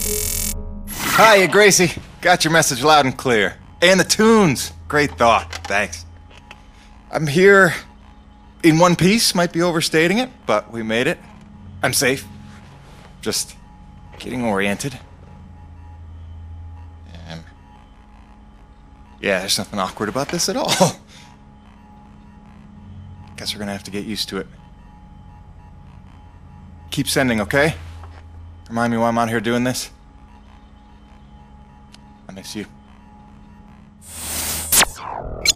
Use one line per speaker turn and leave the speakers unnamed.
Hiya, Gracie. Got your message loud and clear. And the tunes. Great thought. Thanks. I'm here in one piece. Might be overstating it, but we made it. I'm safe. Just getting oriented. Yeah, there's nothing awkward about this at all. Guess we're gonna have to get used to it. Keep sending, okay? Remind me why I'm out here doing this. I miss you.